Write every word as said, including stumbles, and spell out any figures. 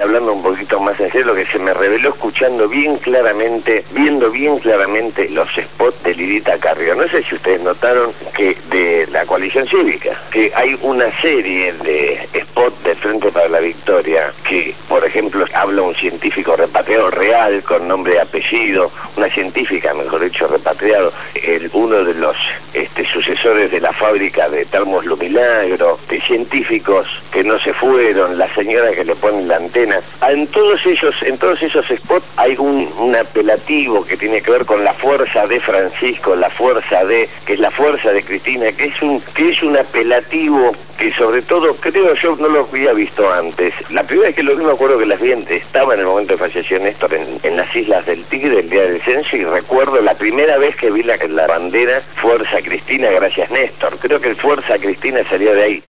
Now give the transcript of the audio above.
hablando un poquito más en serio, lo que se me reveló escuchando bien claramente, viendo bien claramente los spots de Lidita Carrió. No sé si ustedes notaron que de la coalición cívica, que hay una serie de spots de Frente para la Victoria, que por ejemplo habla un científico repatriado real, con nombre y apellido, una científica, mejor dicho, repatriado, el, uno de los este, sucesores de la fábrica de Termos Lumilagro, de científicos que no se fueron, la señora que le pone la antena. En todos ellos, en todos esos spots hay un, un apelativo que tiene que ver con la fuerza de Francisco, la fuerza de, que es la fuerza de Cristina, que es un, que es un apelativo que sobre todo, creo yo, no lo había visto antes. La primera vez que lo vi me acuerdo que las vi, estaba en el momento de falleció Néstor en, en las Islas del Tigre, el día del censo, y recuerdo la primera vez que vi la, la bandera Fuerza Cristina, gracias Néstor. Creo que el Fuerza Cristina salía de ahí.